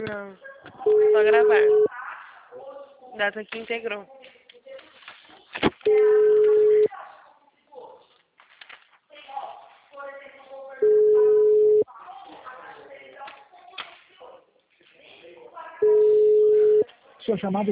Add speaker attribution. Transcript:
Speaker 1: Não. Só gravar. Data que integrou.
Speaker 2: Sua chamada